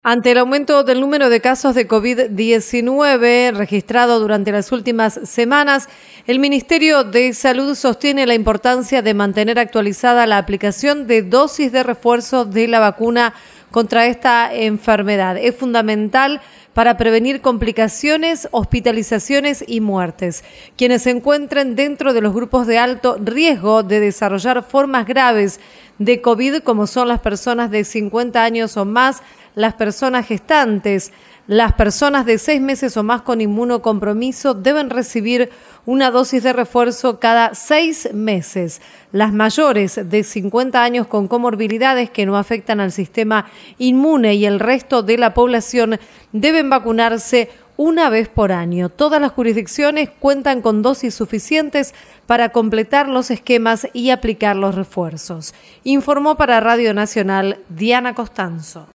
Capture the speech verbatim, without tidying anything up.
Ante el aumento del número de casos de COVID diecinueve registrado durante las últimas semanas, el Ministerio de Salud sostiene la importancia de mantener actualizada la aplicación de dosis de refuerzo de la vacuna contra esta enfermedad. Es fundamental para prevenir complicaciones, hospitalizaciones y muertes. Quienes se encuentren dentro de los grupos de alto riesgo de desarrollar formas graves de COVID, como son las personas de cincuenta años o más, las personas gestantes, las personas de seis meses o más con inmunocompromiso deben recibir una dosis de refuerzo cada seis meses. Las mayores de cincuenta años con comorbilidades que no afectan al sistema inmune y el resto de la población deben vacunarse una vez por año. Todas las jurisdicciones cuentan con dosis suficientes para completar los esquemas y aplicar los refuerzos. Informó para Radio Nacional Diana Costanzo.